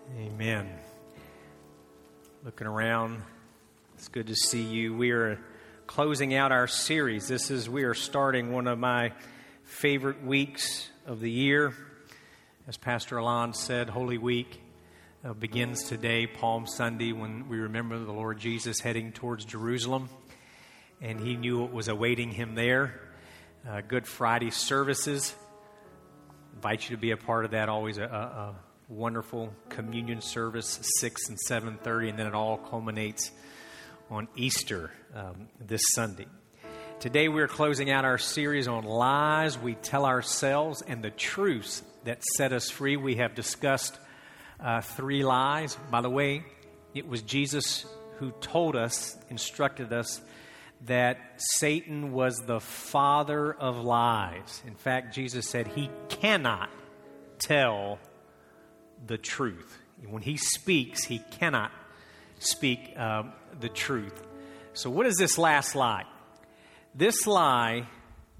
Amen. Looking around, it's good to see you. We are closing out our series. We are starting one of my favorite weeks of the year. As Pastor Alon said, Holy Week begins today, Palm Sunday, when we remember the Lord Jesus heading towards Jerusalem. And he knew what was awaiting him there. Good Friday services. Invite you to be a part of that. Always a wonderful communion service, 6 and 7:30, and then it all culminates on Easter this Sunday. Today we're closing out our series on lies we tell ourselves and the truths that set us free. We have discussed 3 lies. By the way, it was Jesus who told us, instructed us, that Satan was the father of lies. In fact, Jesus said he cannot tell the truth. When he speaks, he cannot speak the truth. So what is this last lie? This lie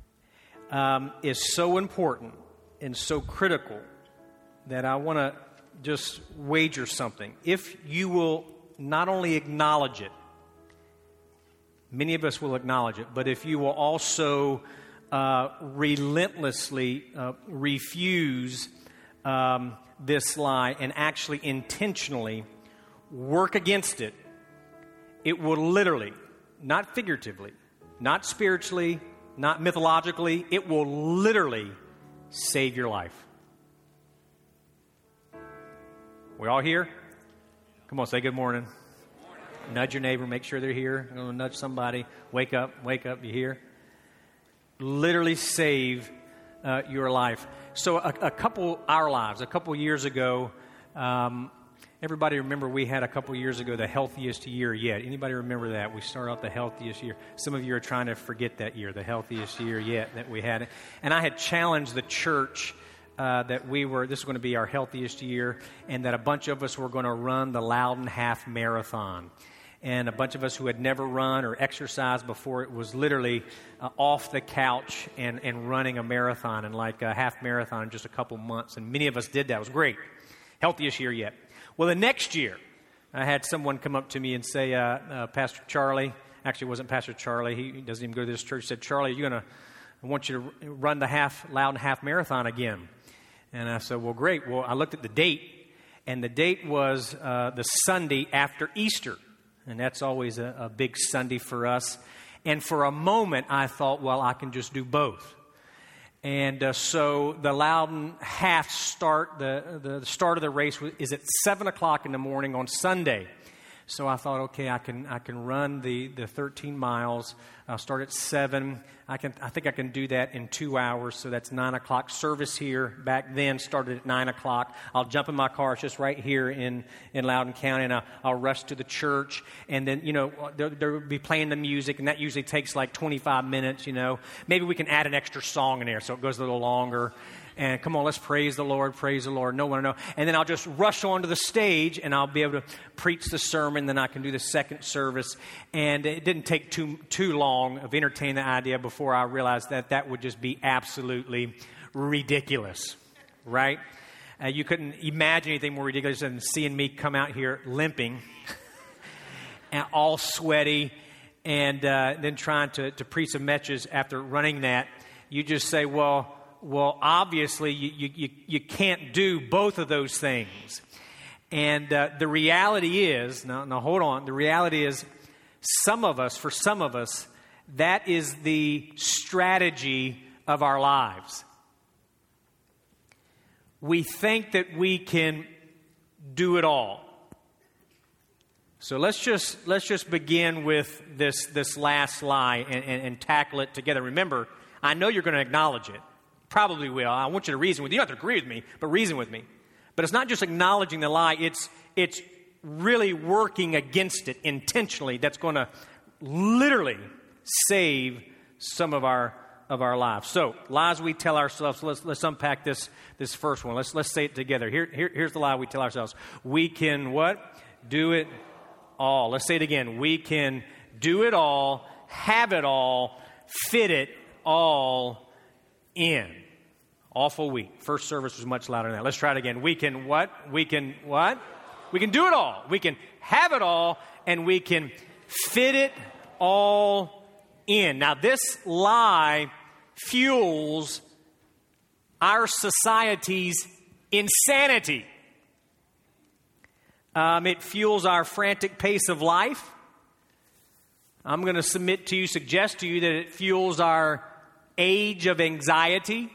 is so important and so critical that I want to just wager something. If you will not only acknowledge it, many of us will acknowledge it, but if you will also relentlessly refuse this lie and actually intentionally work against it, it will literally, not figuratively, not spiritually, not mythologically, it will literally save your life. We all here? Come on, say good morning. Nudge your neighbor, make sure they're here. Nudge somebody. Wake up, you hear? Literally save your life. So a couple years ago, everybody remember we had a couple years ago the healthiest year yet. Anybody remember that? We started out the healthiest year. Some of you are trying to forget that year, the healthiest year yet that we had. And I had challenged the church that this was going to be our healthiest year, and that a bunch of us were going to run the Loudon Half Marathon. And a bunch of us who had never run or exercised before, it was literally off the couch and running a marathon, and like a half marathon in just a couple months. And many of us did that. It was great. Healthiest year yet. Well, the next year, I had someone come up to me and say, Pastor Charlie, actually it wasn't Pastor Charlie, he doesn't even go to this church, said, Charlie, I want you to run the Loudon Half Marathon again. And I said, well, great. Well, I looked at the date, and the date was the Sunday after Easter. And that's always a big Sunday for us. And for a moment, I thought, well, I can just do both. And so the Loudon Half start, the start of the race is at 7 o'clock in the morning on Sunday. So I thought, okay, I can run the 13 miles. I'll start at 7. I think I can do that in 2 hours. So that's 9 o'clock. Service here back then started at 9 o'clock. I'll jump in my car. It's just right here in Loudoun County, and I'll rush to the church. And then, they'll be playing the music, and that usually takes like 25 minutes, Maybe we can add an extra song in there so it goes a little longer. And come on, let's praise the Lord. No one will know. And then I'll just rush onto the stage, and I'll be able to preach the sermon. Then I can do the second service. And it didn't take too long of entertaining the idea before I realized that would just be absolutely ridiculous, right? You couldn't imagine anything more ridiculous than seeing me come out here limping, and all sweaty, and then trying to preach a message after running that. You just say, well, obviously, you can't do both of those things. And the reality is, now hold on, the reality is for some of us, that is the strategy of our lives. We think that we can do it all. So let's just begin with this last lie and tackle it together. Remember, I know you're going to acknowledge it. Probably will. I want you to reason with me. You don't have to agree with me, but reason with me. But it's not just acknowledging the lie. It's really working against it intentionally. That's going to literally save some of our lives. So, lies we tell ourselves. Let's unpack this first one. Let's say it together. Here's the lie we tell ourselves. We can what? Do it all. Let's say it again. We can do it all, have it all, fit it all in. Awful week. First service was much louder than that. Let's try it again. We can what? We can what? We can do it all. We can have it all, and we can fit it all in. Now, this lie fuels our society's insanity. It fuels our frantic pace of life. I'm going to suggest to you that it fuels our age of anxiety,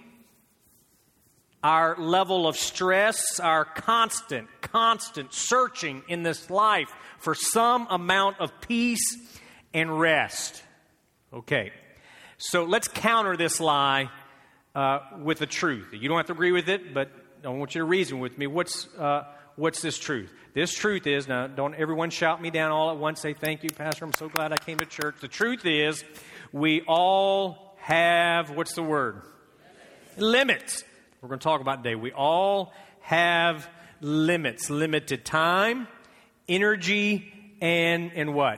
our level of stress, our constant searching in this life for some amount of peace and rest. Okay, so let's counter this lie with the truth. You don't have to agree with it, but I want you to reason with me. What's this truth? This truth is, now don't everyone shout me down all at once, say, thank you, Pastor, I'm so glad I came to church. The truth is, we all have, what's the word? Limits. We're going to talk about today. We all have limits. Limited time, energy, and what?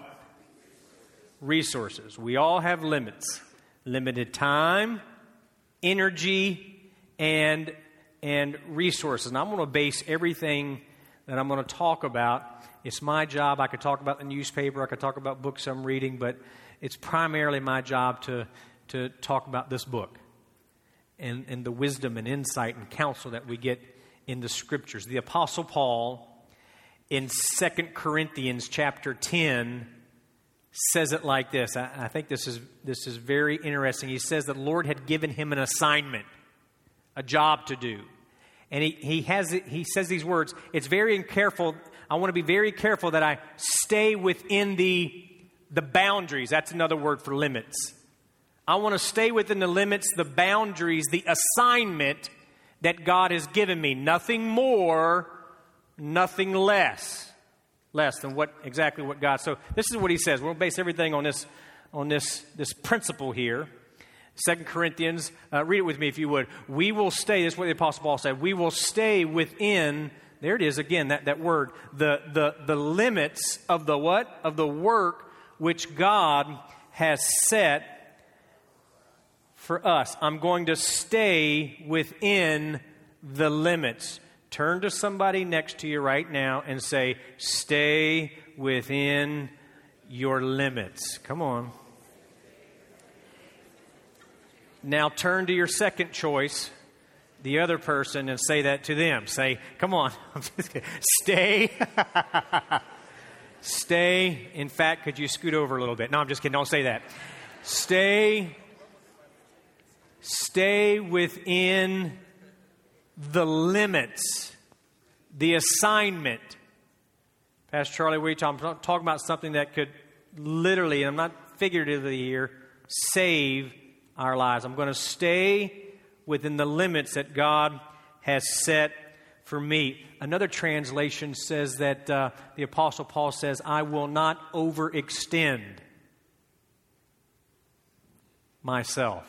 Resources. We all have limits. Limited time, energy, and resources. And I'm going to base everything that I'm going to talk about. It's my job. I could talk about the newspaper. I could talk about books I'm reading, but it's primarily my job to talk about this book and the wisdom and insight and counsel that we get in the Scriptures. The Apostle Paul in 2 Corinthians chapter 10 says it like this. I think this is very interesting. He says that the Lord had given him an assignment, a job to do. And he says these words, I want to be very careful that I stay within the boundaries. That's another word for limits. I want to stay within the limits, the boundaries, the assignment that God has given me. Nothing more, nothing less than exactly what God. So this is what he says. We'll base everything on this principle here. 2 Corinthians, read it with me if you would. We will stay, this is what the Apostle Paul said, we will stay within, there it is again, that word, the limits of the what? Of the work which God has set for us. I'm going to stay within the limits. Turn to somebody next to you right now and say, stay within your limits. Come on. Now turn to your second choice, the other person, and say that to them. Say, come on. Stay. Stay. In fact, could you scoot over a little bit? No, I'm just kidding. Don't say that. Stay within the limits, the assignment. Pastor Charlie, what are you talking? I'm talking about something that could literally, and I'm not figuratively here, save our lives. I'm going to stay within the limits that God has set for me. Another translation says that the Apostle Paul says, I will not overextend myself.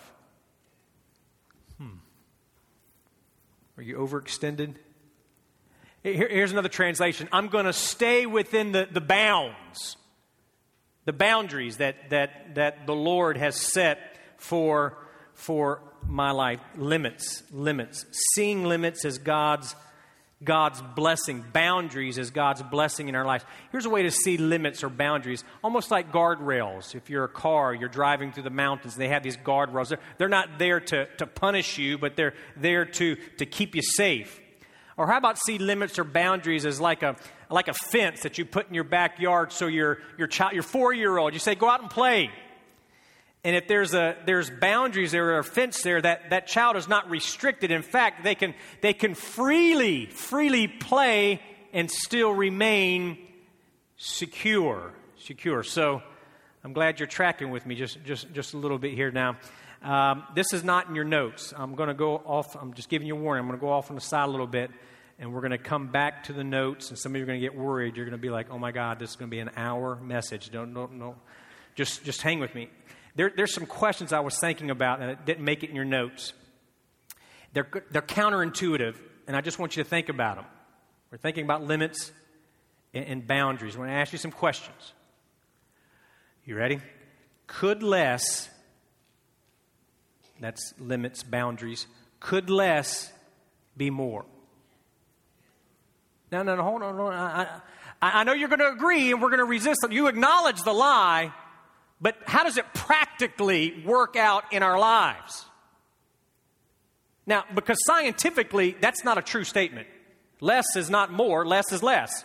Are you overextended? Here's another translation. I'm going to stay within the bounds, the boundaries that the Lord has set for my life. Limits. Seeing limits as God's blessing. Boundaries as God's blessing in our lives. Here's a way to see limits or boundaries. Almost like guardrails. If you're a car, you're driving through the mountains, they have these guardrails. They're not there to punish you, but they're there to keep you safe. Or how about see limits or boundaries as like a fence that you put in your backyard so your 4-year-old, you say, go out and play. And if there's boundaries there or a fence there, that child is not restricted. In fact, they can freely play and still remain secure. So I'm glad you're tracking with me just a little bit here now. This is not in your notes. I'm going to go off. I'm just giving you a warning. I'm going to go off on the side a little bit, and we're going to come back to the notes. And some of you are going to get worried. You're going to be like, "Oh my God, this is going to be an hour message." No. Just hang with me. There's some questions I was thinking about and it didn't make it in your notes. They're counterintuitive, and I just want you to think about them. We're thinking about limits and boundaries. I want to ask you some questions. You ready? Could less, that's limits, boundaries, could less be more? No, hold on. I know you're going to agree and we're going to resist it. You acknowledge the lie, but how does it practically work out in our lives? Now, because scientifically, that's not a true statement. Less is not more, less is less.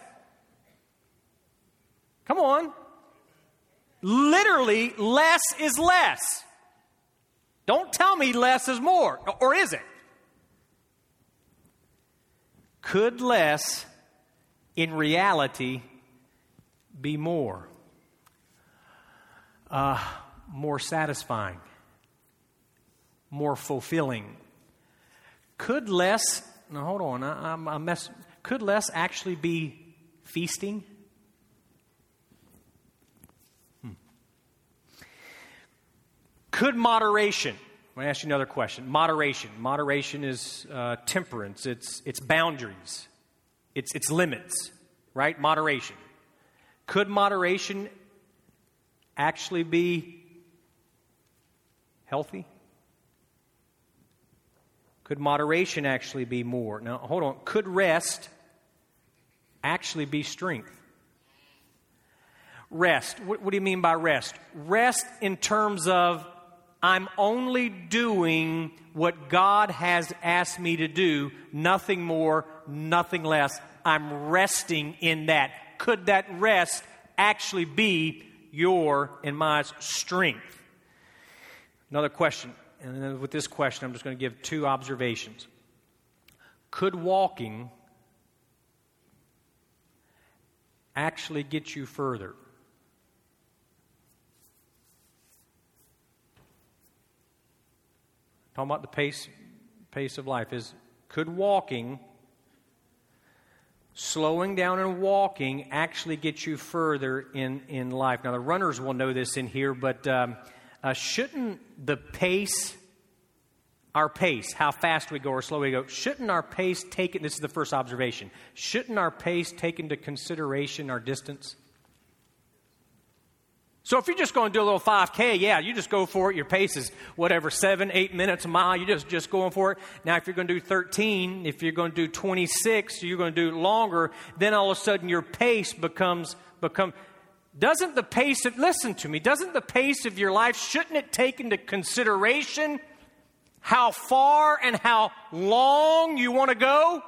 Come on. Literally, less is less. Don't tell me less is more, or is it? Could less, in reality, be more? More satisfying, more fulfilling. Could less, now hold on, could less actually be feasting? Could moderation, I'm going to ask you another question. Moderation is temperance, it's boundaries, it's limits, right? Moderation. Could moderation actually be healthy? Could moderation actually be more? Now, hold on. Could rest actually be strength? Rest. What do you mean by rest? Rest in terms of I'm only doing what God has asked me to do, nothing more, nothing less. I'm resting in that. Could that rest actually be your and my strength? Another question. And then with this question, I'm just going to give two observations. Could walking actually get you further? Talking about the pace of life. Could walking, slowing down and walking, actually get you further in life? Now, the runners will know this in here, but shouldn't the pace, our pace, how fast we go or slow we go, shouldn't our pace take it, this is the first observation, shouldn't our pace take into consideration our distance? So if you're just going to do a little 5K, yeah, you just go for it. Your pace is whatever, 7-8 minutes a mile. You're just going for it. Now, if you're going to do 13, if you're going to do 26, you're going to do longer, then all of a sudden your pace becomes doesn't the pace of, listen to me, doesn't the pace of your life, shouldn't it take into consideration how far and how long you want to go?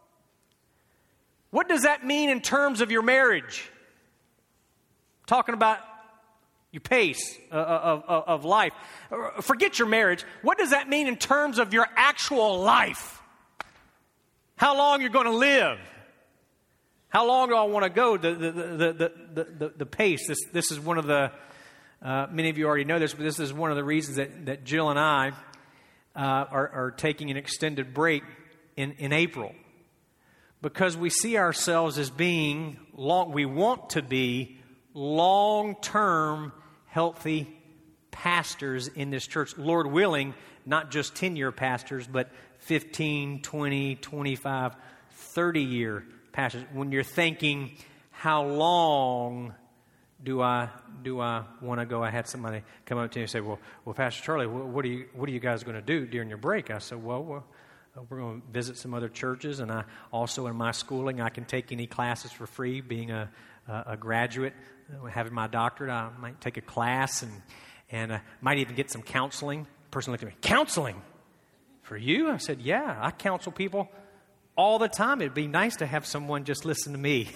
What does that mean in terms of your marriage? Talking about your pace of life. Forget your marriage. What does that mean in terms of your actual life? How long you're going to live? How long do I want to go? The pace. This is one of the, many of you already know this, but this is one of the reasons that Jill and I are taking an extended break in April. Because we see ourselves as being, we want to be long-term healthy pastors in this church. Lord willing, not just 10-year pastors, but 15, 20, 25, 30-year pastors. When you're thinking, how long do I want to go? I had somebody come up to me and say, well, Pastor Charlie, what are you guys going to do during your break? I said, well, we're going to visit some other churches, and I also in my schooling I can take any classes for free. Being a graduate, having my doctorate, I might take a class and might even get some counseling. The person looked at me, counseling for you? I said, yeah, I counsel people all the time. It'd be nice to have someone just listen to me.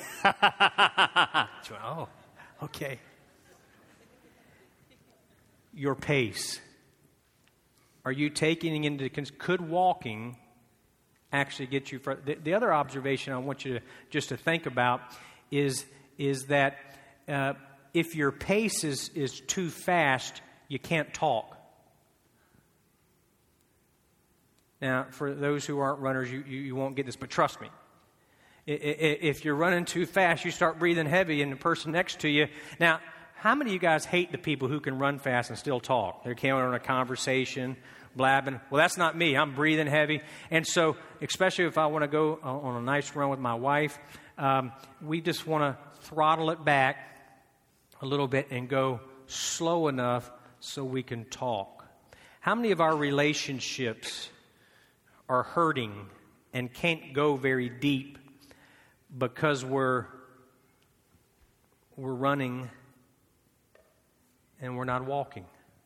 Oh, okay. Your pace. Are you taking into could walking actually get you further? The other observation I want you to just to think about is that if your pace is too fast, you can't talk. Now, for those who aren't runners, you won't get this, but trust me. If you're running too fast, you start breathing heavy, and the person next to you. Now, how many of you guys hate the people who can run fast and still talk? They're carrying on a conversation, blabbing. Well, that's not me. I'm breathing heavy. And so, especially if I want to go on a nice run with my wife, we just want to throttle it back a little bit and go slow enough so we can talk. How many of our relationships are hurting and can't go very deep because we're running and we're not walking.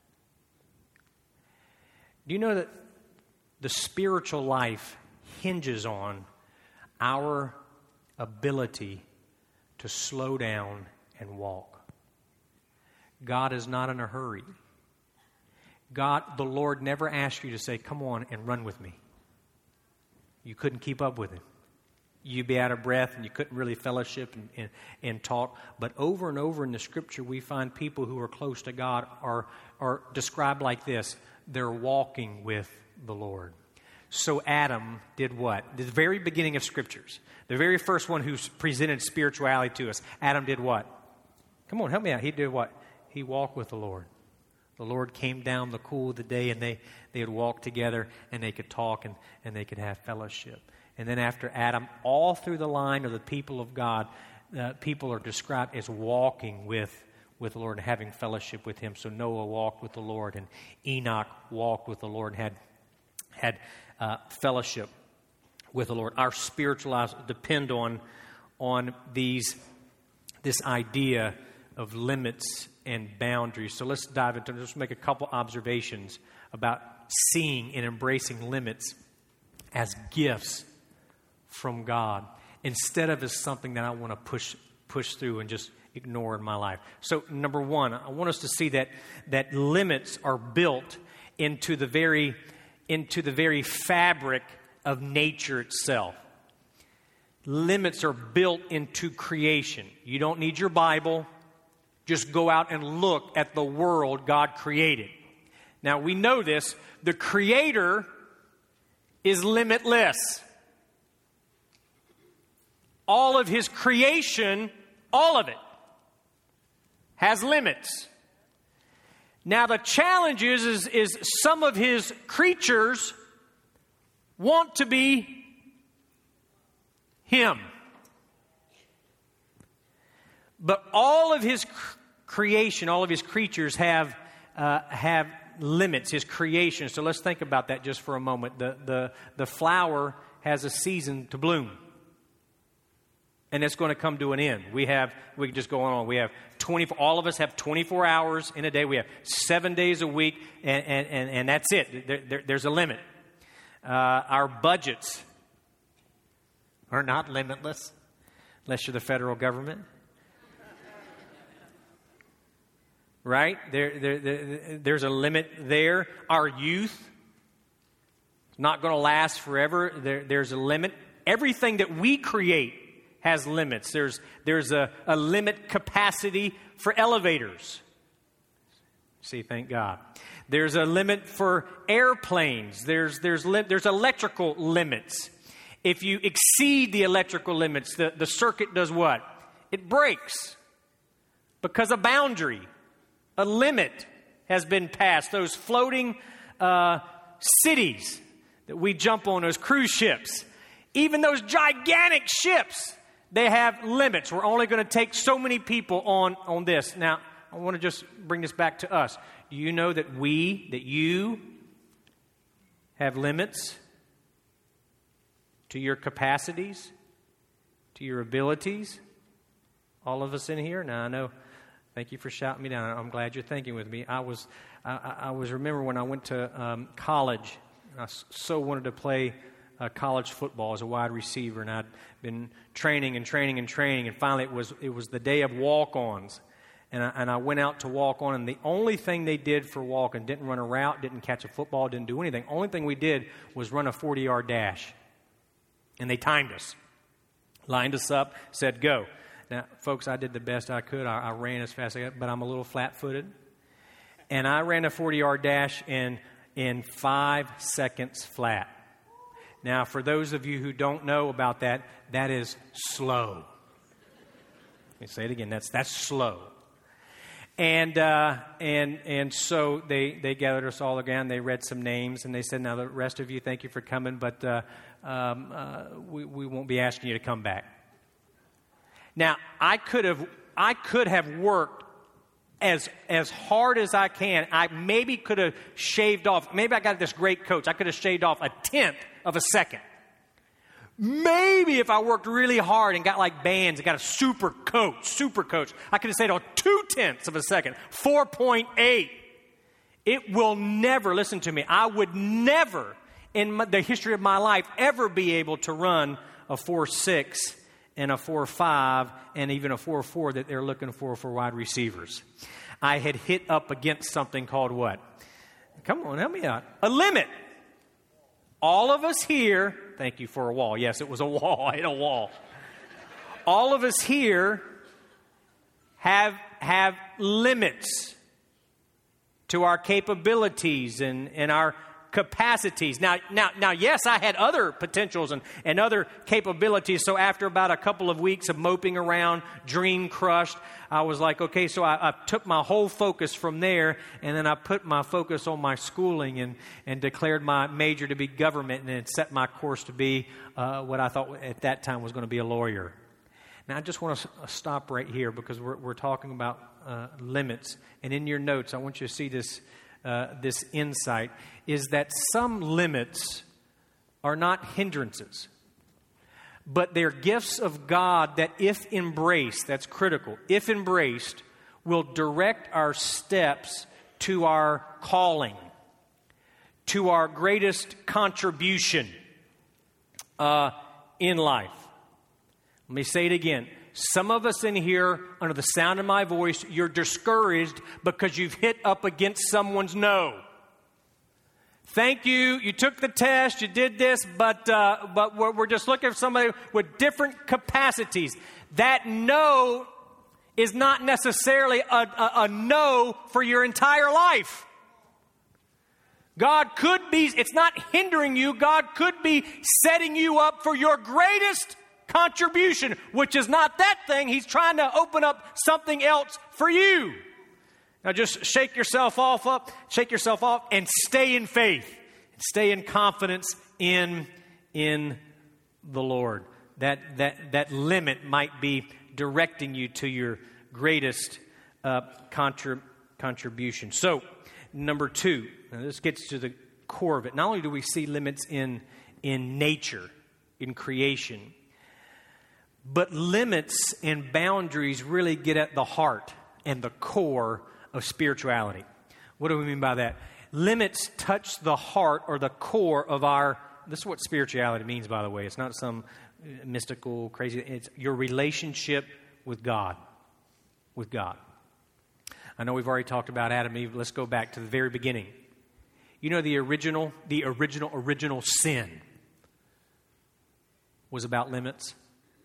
Do you know that the spiritual life hinges on our ability to slow down and walk? God is not in a hurry. The Lord never asked you to say, come on and run with me. You couldn't keep up with Him. You'd be out of breath and you couldn't really fellowship and talk. But over and over in the Scripture, we find people who are close to God are described like this. They're walking with the Lord. So Adam did what? The very beginning of Scriptures, the very first one who presented spirituality to us, Adam did what? Come on, help me out. He did what? He walked with the Lord. The Lord came down the cool of the day, and they would walk together, and they could talk, and they could have fellowship. And then after Adam, all through the line of the people of God, people are described as walking with the Lord and having fellowship with Him. So Noah walked with the Lord, and Enoch walked with the Lord and had fellowship with the Lord. Our spiritual lives depend on this idea of limits and boundaries. So let's dive into it. Let's make a couple observations about seeing and embracing limits as gifts from God instead of as something that I want to push through and just ignore in my life. So number one, I want us to see that limits are built into the very fabric of nature itself. Limits are built into creation. You don't need your Bible. Just go out and look at the world God created. Now, we know this. The Creator is limitless. All of His creation, all of it, has limits. Now, the challenge is some of His creatures want to be Him. But all of His creation, all of His creatures have limits, His creation. So let's think about that just for a moment. The flower has a season to bloom. And it's going to come to an end. We can just go on. We have 24. All of us have 24 hours in a day. We have 7 days a week, and that's it. There's a limit. Our budgets are not limitless, unless you're the federal government. Right? There's a limit there. Our youth is not going to last forever. There's a limit. Everything that we create has limits. There's a limit capacity for elevators. See, thank God. There's a limit for airplanes. There's electrical limits. If you exceed the electrical limits, the circuit does what? It breaks because a boundary, a limit has been passed. Those floating cities that we jump on, those cruise ships, even those gigantic ships, they have limits. We're only going to take so many people on this. Now, I want to just bring this back to us. Do you know that you have limits to your capacities, to your abilities? All of us in here? Now, I know. Thank you for shouting me down. I'm glad you're thinking with me. I was remember when I went to college, I so wanted to play college football as a wide receiver, and I'd been training, and finally it was the day of walk-ons, and I went out to walk on, and the only thing they did for walking, didn't run a route, didn't catch a football, didn't do anything. Only thing we did was run a 40-yard dash, and they timed us, lined us up, said go. Now, folks, I did the best I could. I ran as fast as I could, but I'm a little flat-footed, and I ran a 40-yard dash in 5 seconds flat. Now, for those of you who don't know about that is slow. Let me say it again. That's slow. And so they gathered us all again. They read some names, and they said, "Now the rest of you, thank you for coming, but we won't be asking you to come back." Now, I could have worked as hard as I can. I maybe could have shaved off. Maybe I got this great coach. I could have shaved off 1/10 of a second. Maybe if I worked really hard and got like bands and got a super coach, I could have stayed on 0.2 of a second, 4.8. It will never, listen to me, I would never in the history of my life ever be able to run a 4.6 and a 4.5 and even a 4.4 that they're looking for wide receivers. I had hit up against something called what? Come on, help me out. A limit. All of us here, thank you for a wall. Yes, it was a wall. I hit a wall. All of us here have limits to our capabilities and our capacities. Now, yes, I had other potentials and other capabilities. So after about a couple of weeks of moping around, dream crushed, I was like, okay, so I took my whole focus from there, and then I put my focus on my schooling and declared my major to be government, and then set my course to be what I thought at that time was going to be a lawyer. Now, I just want to stop right here because we're talking about limits. And in your notes, I want you to see this insight, is that some limits are not hindrances, but they're gifts of God that if embraced, that's critical, if embraced, will direct our steps to our calling, to our greatest contribution in life. Let me say it again. Some of us in here, under the sound of my voice, you're discouraged because you've hit up against someone's no. Thank you. You took the test. You did this, but we're just looking for somebody with different capacities. That no is not necessarily a no for your entire life. God could be, it's not hindering you. God could be setting you up for your greatest contribution, which is not that thing. He's trying to open up something else for you. Now just shake yourself off, and stay in faith. Stay in confidence in the Lord. That limit might be directing you to your greatest contribution. So, number 2, now this gets to the core of it. Not only do we see limits in nature, in creation, but limits and boundaries really get at the heart and the core of spirituality. What do we mean by that? Limits touch the heart or the core of this is what spirituality means, by the way. It's not some mystical, crazy, it's your relationship with God. With God. I know we've already talked about Adam and Eve. Let's go back to the very beginning. You know, the original sin was about limits.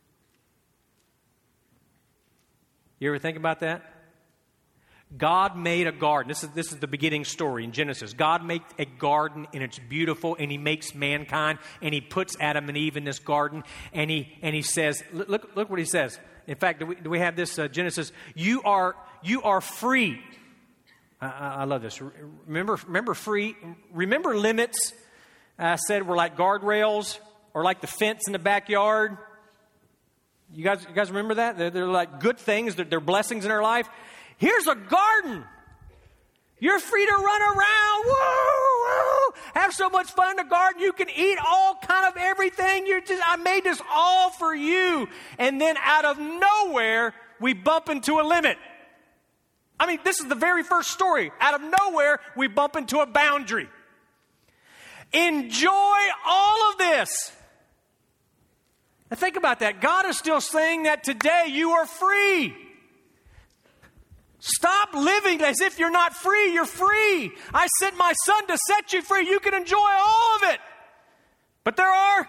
You ever think about that? God made a garden. This is the beginning story in Genesis. God made a garden, and it's beautiful, and He makes mankind, and He puts Adam and Eve in this garden, and He says, look what He says. In fact, do we have this Genesis? You are free. I love this. Remember free. Remember limits. I said were like guardrails or like the fence in the backyard. You guys remember that? They're like good things. They're blessings in our life. Here's a garden. You're free to run around. Woo, woo. Have so much fun in the garden. You can eat all kind of everything. I made this all for you. And then out of nowhere, we bump into a limit. I mean, this is the very first story. Out of nowhere, we bump into a boundary. Enjoy all of this. Now think about that. God is still saying that today you are free. Stop living as if you're not free. You're free. I sent my Son to set you free. You can enjoy all of it. But there are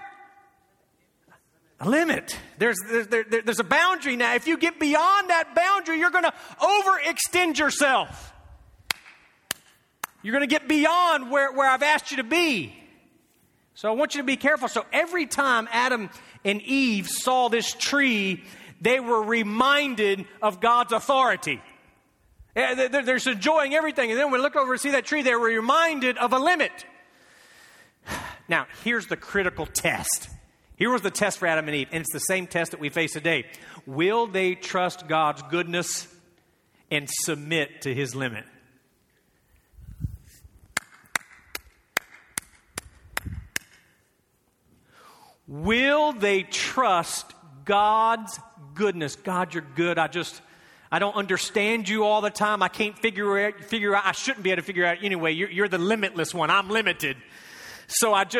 a limit. There's a boundary now. If you get beyond that boundary, you're going to overextend yourself. You're going to get beyond where I've asked you to be. So I want you to be careful. So every time Adam and Eve saw this tree, they were reminded of God's authority. They're just enjoying everything. And then when we look over and see that tree, they were reminded of a limit. Now, here's the critical test. Here was the test for Adam and Eve, and it's the same test that we face today. Will they trust God's goodness and submit to His limit? Will they trust God's goodness? God, you're good. I don't understand you all the time. I can't figure out. I shouldn't be able to figure out anyway. You're the limitless one. I'm limited. So I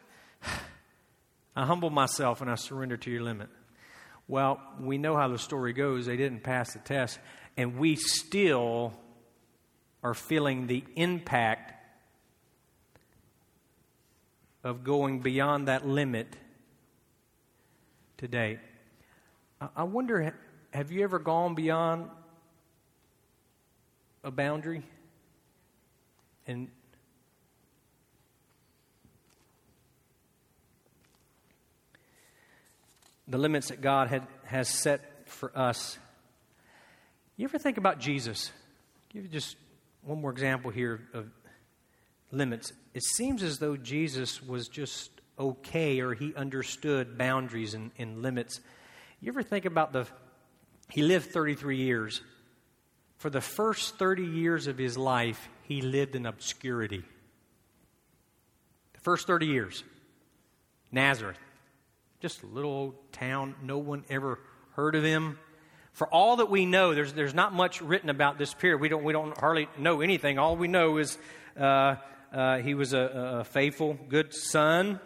humble myself and I surrender to your limit. Well, we know how the story goes. They didn't pass the test, and we still are feeling the impact of going beyond that limit today. I wonder, have you ever gone beyond a boundary? And the limits that God has set for us. You ever think about Jesus? Give you just one more example here of limits. It seems as though Jesus was just okay, or he understood boundaries and limits. You ever think about he lived 33 years. For the first 30 years of his life, he lived in obscurity. The first 30 years. Nazareth. Just a little old town. No one ever heard of him. For all that we know, there's not much written about this period. We don't hardly know anything. All we know is he was a faithful, good son,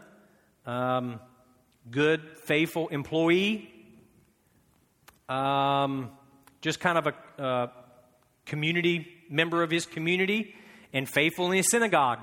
good, faithful employee, just kind of a community member of his community, and faithful in his synagogue.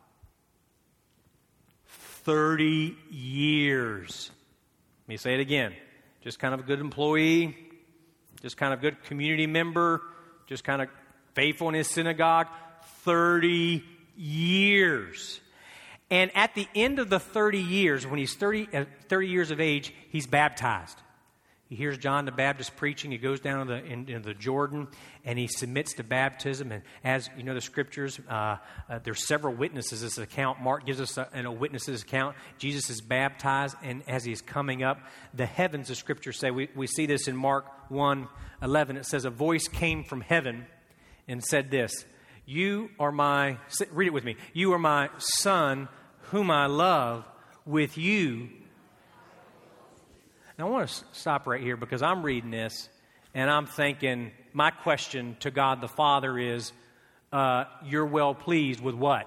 30 years. Let me say it again. Just kind of a good employee, just kind of good community member, just kind of faithful in his synagogue. 30 years. And at the end of the 30 years, when he's 30 years of age, he's baptized. He hears John the Baptist preaching. He goes down into the Jordan, and he submits to baptism. And as you know, the Scriptures, there's several witnesses. This account, Mark gives us a witness's account. Jesus is baptized, and as he's coming up, the heavens, the Scriptures say, we see this in Mark 1:11. It says, a voice came from heaven and said this, read it with me. You are my son, whom I love. With you. Now, I want to stop right here because I'm reading this and I'm thinking, my question to God the Father is, you're well pleased with what?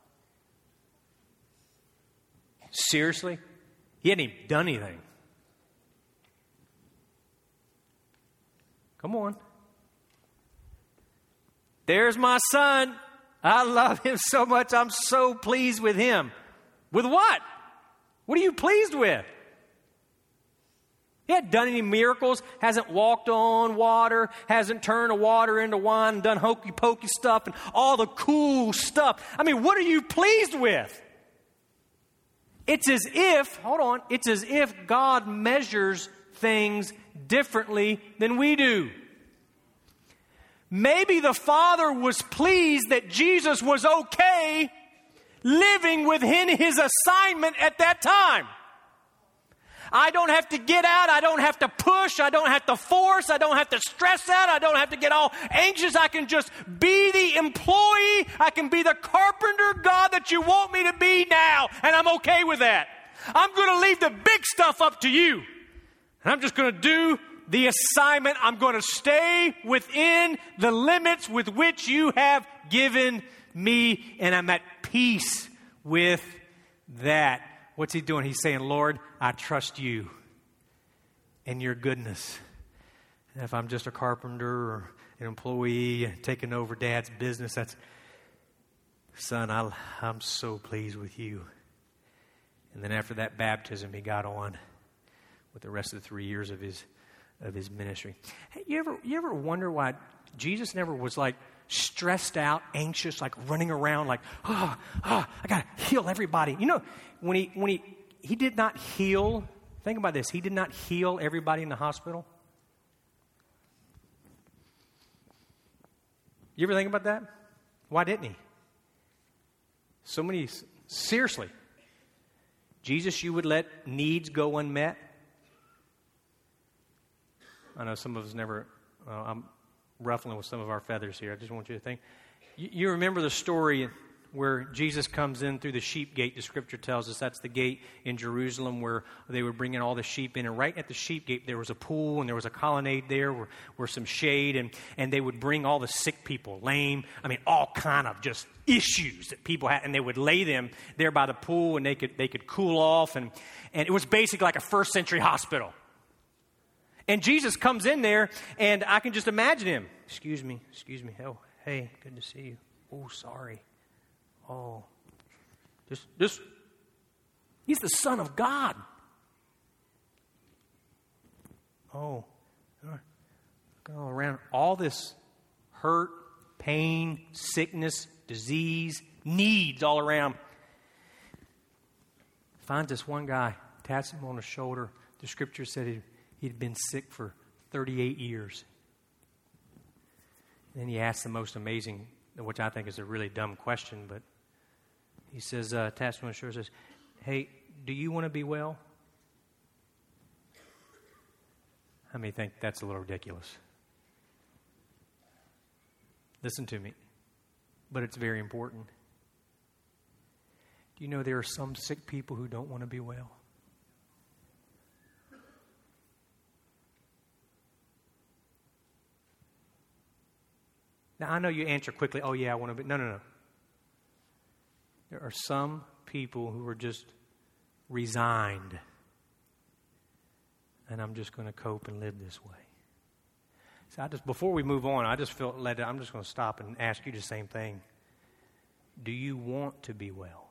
Seriously? He hadn't even done anything. Come on. There's my son. I love him so much. I'm so pleased with him. With what? What are you pleased with? He hadn't done any miracles, hasn't walked on water, hasn't turned the water into wine, done hokey pokey stuff and all the cool stuff. I mean, what are you pleased with? It's as if God measures things differently than we do. Maybe the Father was pleased that Jesus was okay living within his assignment at that time. I don't have to get out. I don't have to push. I don't have to force. I don't have to stress out. I don't have to get all anxious. I can just be the employee. I can be the carpenter, God, that you want me to be now. And I'm okay with that. I'm going to leave the big stuff up to you. And I'm just going to do the assignment. I'm going to stay within the limits with which you have given me. And I'm at peace with that. What's he doing? He's saying, Lord, I trust you and your goodness. And if I'm just a carpenter or an employee taking over Dad's business, Son, I'm so pleased with you. And then after that baptism, he got on with the rest of the 3 years of his ministry. Hey, you ever wonder why Jesus never was like stressed out, anxious, like running around like, I got to heal everybody. You know, when he did not heal, think about this, he did not heal everybody in the hospital. You ever think about that? Why didn't he? Seriously. Jesus, you would let needs go unmet? I know some of us never, I'm ruffling with some of our feathers here. I just want you to think. You remember the story where Jesus comes in through the sheep gate. The scripture tells us that's the gate in Jerusalem where they would bring in all the sheep in. And right at the sheep gate, there was a pool and there was a colonnade there where some shade. And they would bring all the sick people, lame, all kind of just issues that people had. And they would lay them there by the pool and they could cool off. And it was basically like a first century hospital. And Jesus comes in there, and I can just imagine him. Excuse me. Oh, hey, good to see you. Oh, sorry. Oh, just, he's the Son of God. Oh, look all around. All this hurt, pain, sickness, disease, needs all around. Finds this one guy, taps him on the shoulder. The scripture said he'd been sick for 38 years. Then he asks the most amazing, which I think is a really dumb question, but he says, taps him on the shoulder, says, hey, do you want to be well? How many think that's a little ridiculous? Listen to me, but it's very important. Do you know there are some sick people who don't want to be well? Now, I know you answer quickly, oh, yeah, I want to be. No. There are some people who are just resigned. And I'm just going to cope and live this way. So before we move on, I just felt led. I'm just going to stop and ask you the same thing. Do you want to be well?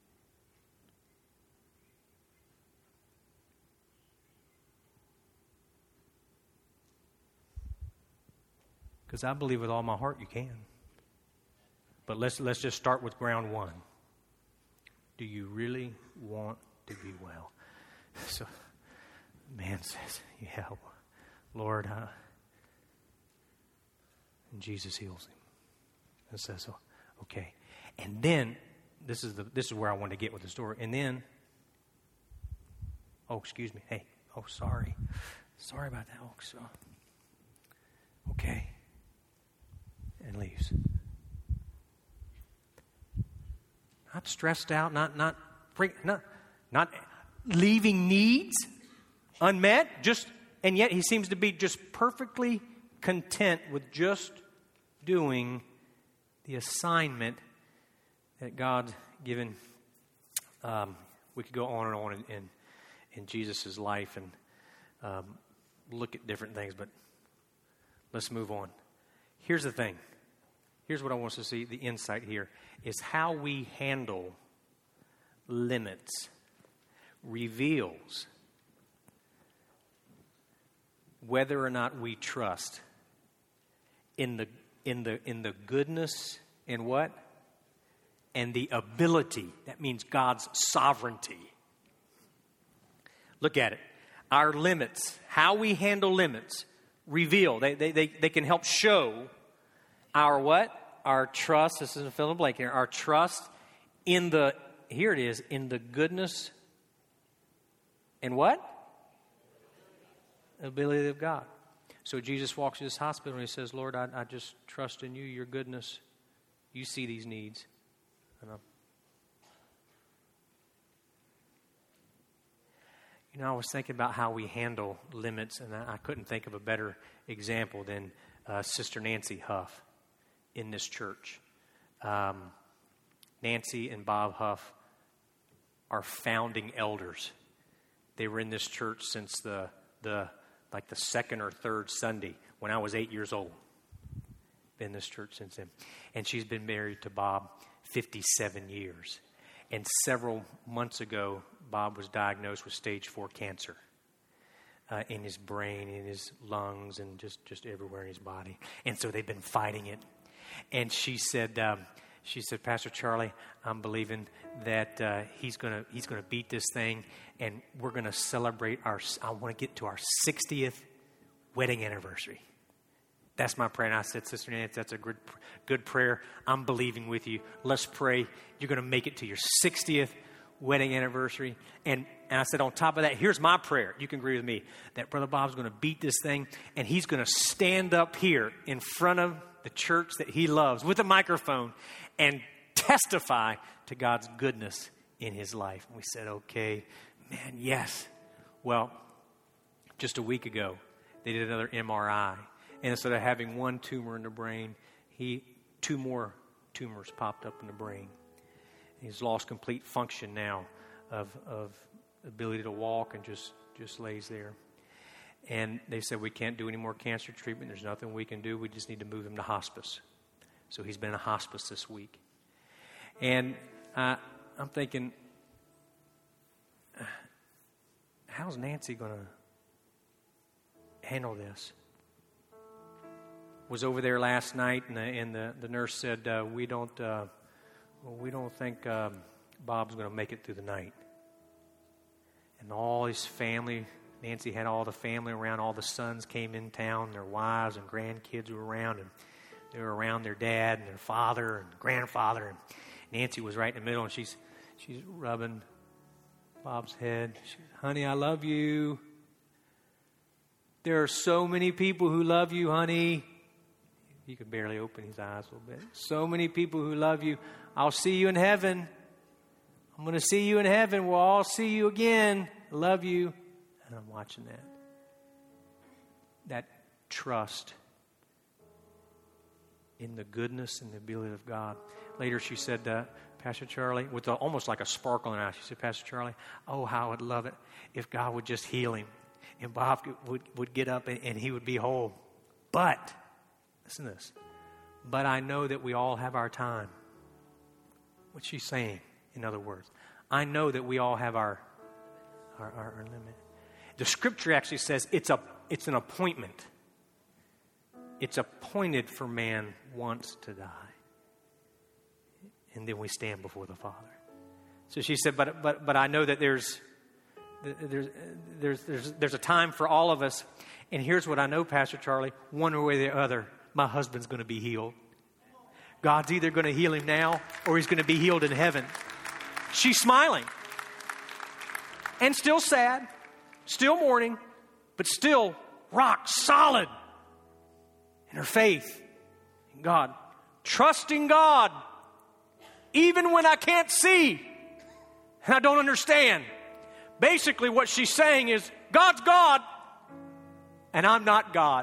Because I believe with all my heart you can. But let's just start with ground one. Do you really want to be well? So, man says, yeah, Lord, and Jesus heals him. And says, oh, okay. And then, this is where I want to get with the story. And then, oh, excuse me. Hey, oh, sorry. Sorry about that. Oh, so, okay. And leaves. Not stressed out, not leaving needs unmet, and yet he seems to be just perfectly content with just doing the assignment that God's given. We could go on and on in Jesus' life and look at different things, but let's move on. Here's the thing. Here's what I want us to see, the insight here, is how we handle limits reveals whether or not we trust in the goodness and what? And the ability. That means God's sovereignty. Look at it. Our limits, how we handle limits, reveal. They can help show our what? Our trust. This is a fill in the blank here. Our trust in the, here it is, in the goodness and what? Ability of God. So Jesus walks to this hospital and he says, Lord, I just trust in you, your goodness. You see these needs. And I was thinking about how we handle limits, and I couldn't think of a better example than Sister Nancy Huff in this church. Nancy and Bob Huff are founding elders. They were in this church since the second or third Sunday when I was 8 years old. Been in this church since then. And she's been married to Bob 57 years. And several months ago, Bob was diagnosed with stage 4 cancer in his brain, in his lungs, and just everywhere in his body. And so they've been fighting it. And she said, Pastor Charlie, I'm believing that he's gonna beat this thing, and we're gonna celebrate I want to get to our 60th wedding anniversary. That's my prayer. And I said, Sister Nancy, that's a good prayer. I'm believing with you. Let's pray. You're going to make it to your 60th wedding anniversary. And I said, on top of that, here's my prayer. You can agree with me that Brother Bob's going to beat this thing, and he's going to stand up here in front of the church that he loves with a microphone and testify to God's goodness in his life. And we said, okay, man, yes. Well, just a week ago, they did another MRI. And instead of having one tumor in the brain, two more tumors popped up in the brain. He's lost complete function now of ability to walk and just lays there. And they said, we can't do any more cancer treatment. There's nothing we can do. We just need to move him to hospice. So he's been in hospice this week. And I'm thinking, how's Nancy going to handle this? Was over there last night, and the nurse said, we don't think Bob's going to make it through the night. And all his family, Nancy had all the family around, all the sons came in town, their wives and grandkids were around, and they were around their dad and their father and grandfather. And Nancy was right in the middle, and she's rubbing Bob's head. Honey, I love you. There are so many people who love you, honey. He could barely open his eyes a little bit. So many people who love you. I'll see you in heaven. I'm going to see you in heaven. We'll all see you again. I love you. And I'm watching that. That trust in the goodness and the ability of God. Later she said, Pastor Charlie, with almost like a sparkle in her eye, she said, Pastor Charlie, oh, how I would love it if God would just heal him. And Bob would get up and he would be whole. But, listen to this, but I know that we all have our time. What's she saying, in other words? I know that we all have our limit. The scripture actually says it's an appointment. It's appointed for man once to die. And then we stand before the Father. So she said, but I know that there's a time for all of us. And here's what I know, Pastor Charlie, one way or the other, my husband's going to be healed. God's either going to heal him now or he's going to be healed in heaven. She's smiling. And still sad, still mourning, but still rock solid in her faith in God. Trusting God even when I can't see and I don't understand. Basically what she's saying is, God's God and I'm not God.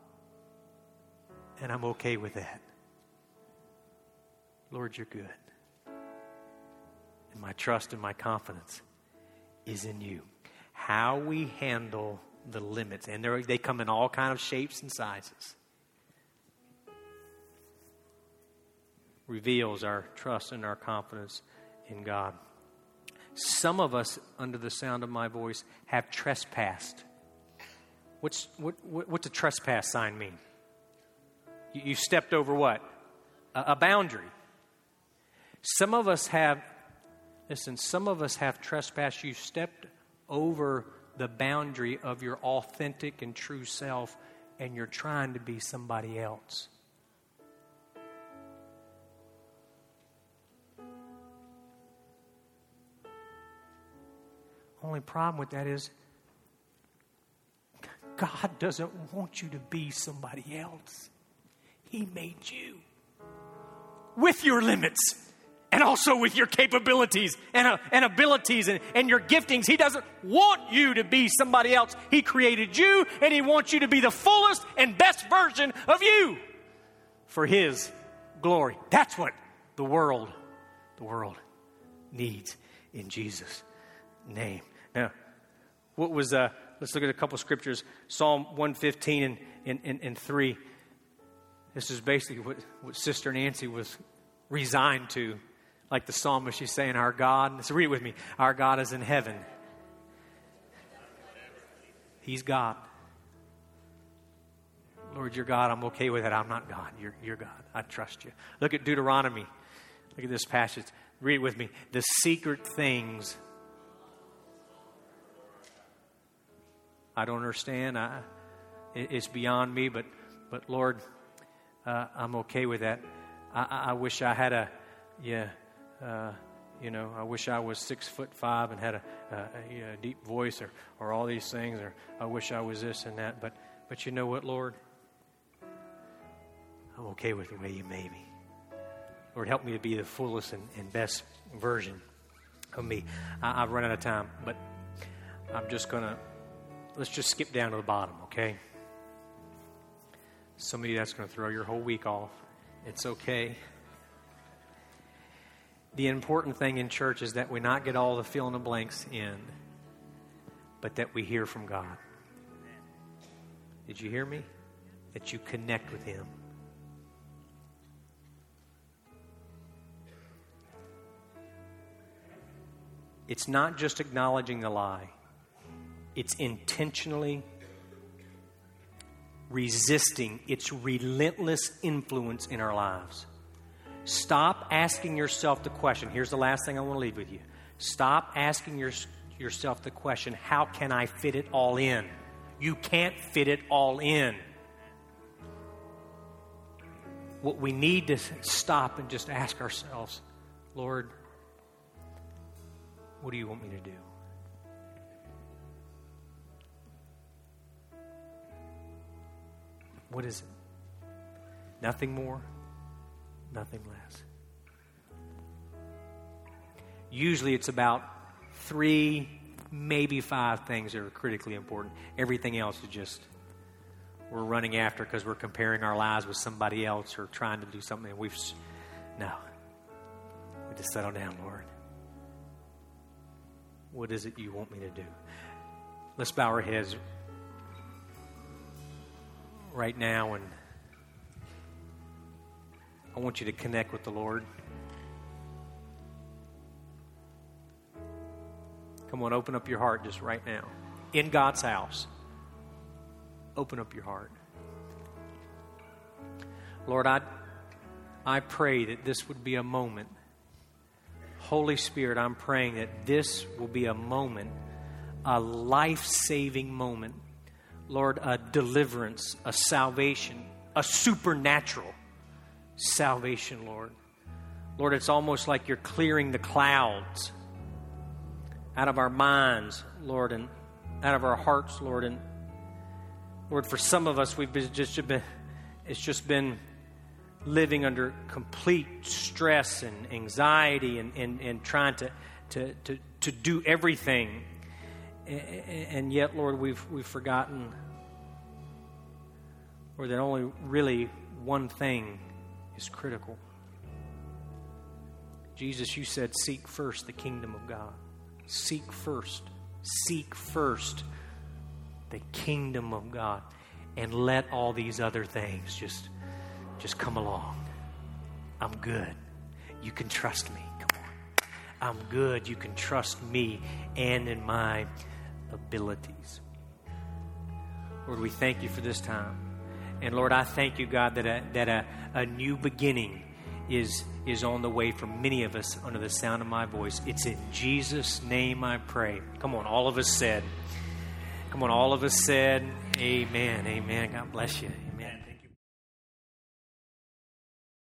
And I'm okay with that. Lord, you're good. And my trust and my confidence is in you. How we handle the limits, and they come in all kind of shapes and sizes, reveals our trust and our confidence in God. Some of us, under the sound of my voice, have trespassed. What's a trespass sign mean? You stepped over what? A boundary. Some of us have trespassed. You stepped over the boundary of your authentic and true self, and you're trying to be somebody else. Only problem with that is God doesn't want you to be somebody else. He made you with your limits and also with your capabilities and abilities and your giftings. He doesn't want you to be somebody else. He created you, and He wants you to be the fullest and best version of you for His glory. That's what the world needs in Jesus' name. Now, what was let's look at a couple of scriptures. Psalm 115 and 3. This is basically what Sister Nancy was resigned to. Like the psalmist, she's saying, our God, let's read it with me. Our God is in heaven. He's God. Lord, you're God. I'm okay with that. I'm not God. You're God. I trust you. Look at Deuteronomy. Look at this passage. Read it with me. The secret things I don't understand. It's beyond me, but Lord, I'm okay with that. I wish I had I wish I was 6'5" and had a deep voice or all these things, or I wish I was this and that. But you know what, Lord? I'm okay with the way you made me. Lord, help me to be the fullest and best version of me. I've run out of time, but I'm just going to, let's just skip down to the bottom, okay? Some of you, that's going to throw your whole week off. It's okay. The important thing in church is that we not get all the fill in the blanks in, but that we hear from God. Did you hear me? That you connect with Him. It's not just acknowledging the lie. It's intentionally resisting its relentless influence in our lives. Stop asking yourself the question. Here's the last thing I want to leave with you. Stop asking yourself the question, how can I fit it all in? You can't fit it all in. What we need to stop and just ask ourselves, Lord, what do you want me to do? What is it? Nothing more, nothing less. Usually it's about 3, maybe 5 things that are critically important. Everything else is just we're running after because we're comparing our lives with somebody else or trying to do something. We just settle down, Lord. What is it you want me to do? Let's bow our heads right now, and I want you to connect with the Lord. Come on, open up your heart just right now. In God's house, open up your heart. Lord, I pray that this would be a moment. Holy Spirit, I'm praying that this will be a moment, a life-saving moment. Lord, a deliverance, a salvation, a supernatural salvation, Lord. Lord, it's almost like you're clearing the clouds out of our minds, Lord, and out of our hearts, Lord. And Lord, for some of us, it's just been living under complete stress and anxiety and trying to do everything. And yet, Lord, we've forgotten, Lord, that only really one thing is critical. Jesus, you said, seek first the kingdom of God. Seek first the kingdom of God, and let all these other things just come along. I'm good. You can trust me. Come on. I'm good. You can trust me and in my abilities. Lord, we thank you for this time. And Lord, I thank you, God, that a new beginning is on the way for many of us under the sound of my voice. It's in Jesus' name I pray. Come on, all of us said. Amen. Amen. God bless you.